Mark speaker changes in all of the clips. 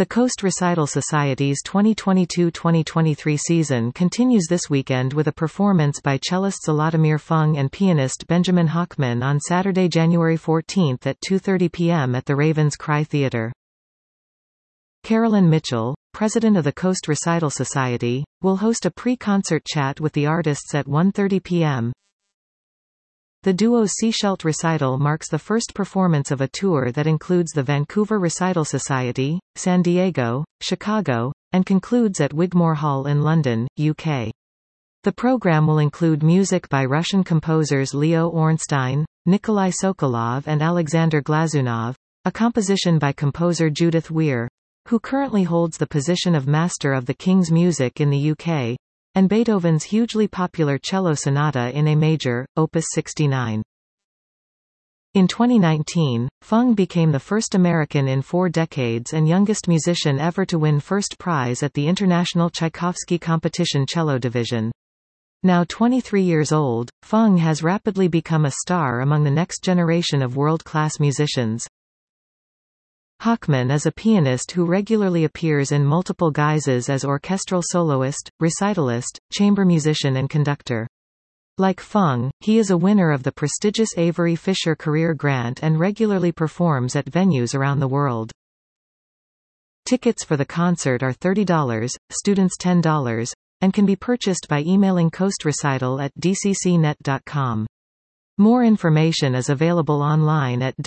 Speaker 1: The Coast Recital Society's 2022-2023 season continues this weekend with a performance by cellist Zlatomir Fung and pianist Benjamin Hochman on Saturday, January 14 at 2:30 p.m. at the Ravens Cry Theatre. Carolyn Mitchell, president of the Coast Recital Society, will host a pre-concert chat with the artists at 1:30 p.m. The duo's Seashelt recital marks the first performance of a tour that includes the Vancouver Recital Society, San Diego, Chicago, and concludes at Wigmore Hall in London, UK. The program will include music by Russian composers Leo Ornstein, Nikolai Sokolov and Alexander Glazunov, a composition by composer Judith Weir, who currently holds the position of Master of the King's Music in the UK, and Beethoven's hugely popular cello sonata in A major, Opus 69. In 2019, Fung became the first American in 4 decades and youngest musician ever to win first prize at the International Tchaikovsky Competition Cello Division. Now 23 years old, Fung has rapidly become a star among the next generation of world-class musicians. Hochman is a pianist who regularly appears in multiple guises as orchestral soloist, recitalist, chamber musician and conductor. Like Fung, he is a winner of the prestigious Avery Fisher Career Grant and regularly performs at venues around the world. Tickets for the concert are $30, students $10, and can be purchased by emailing coastrecital@dccnet.com. More information is available online at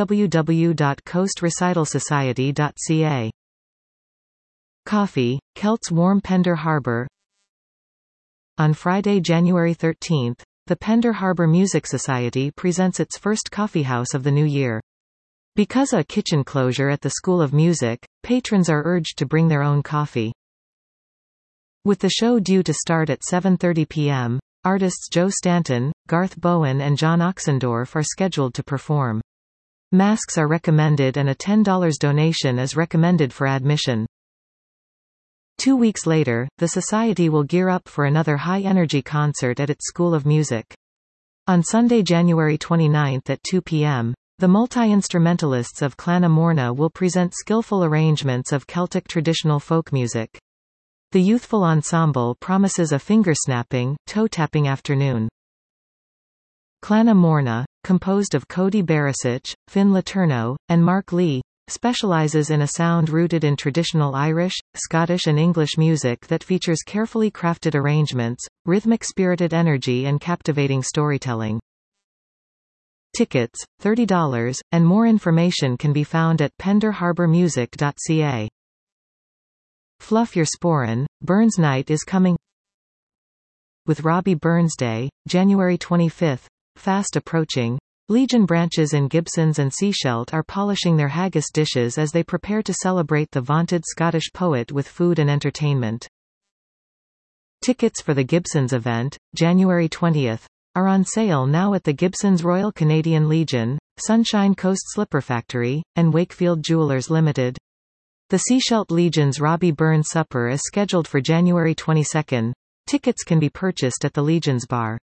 Speaker 1: www.coastrecitalsociety.ca. Coffee, Kelt's Warm Pender Harbor. On Friday, January 13, the Pender Harbor Music Society presents its first coffeehouse of the new year. Because a kitchen closure at the School of Music, patrons are urged to bring their own coffee. With the show due to start at 7:30 p.m., artists Joe Stanton, Garth Bowen and John Oxendorf are scheduled to perform. Masks are recommended and a $10 donation is recommended for admission. 2 weeks later, the Society will gear up for another high-energy concert at its School of Music. On Sunday, January 29 at 2 p.m., the multi-instrumentalists of Clanna Morna will present skillful arrangements of Celtic traditional folk music. The youthful ensemble promises a finger-snapping, toe-tapping afternoon. Clanna Morna, composed of Cody Barisic, Finn Letourneau, and Mark Lee, specializes in a sound rooted in traditional Irish, Scottish and English music that features carefully crafted arrangements, rhythmic spirited energy and captivating storytelling. Tickets, $30, and more information can be found at penderharbormusic.ca. Fluff your sporran, Burns Night is coming. With Robbie Burns Day, January 25, fast approaching, Legion branches in Gibsons and Seashelt are polishing their haggis dishes as they prepare to celebrate the vaunted Scottish poet with food and entertainment. Tickets for the Gibsons event, January 20, are on sale now at the Gibsons Royal Canadian Legion, Sunshine Coast Slipper Factory, and Wakefield Jewelers Limited. The Seashelt Legion's Robbie Burns Supper is scheduled for January 22. Tickets can be purchased at the Legion's Bar.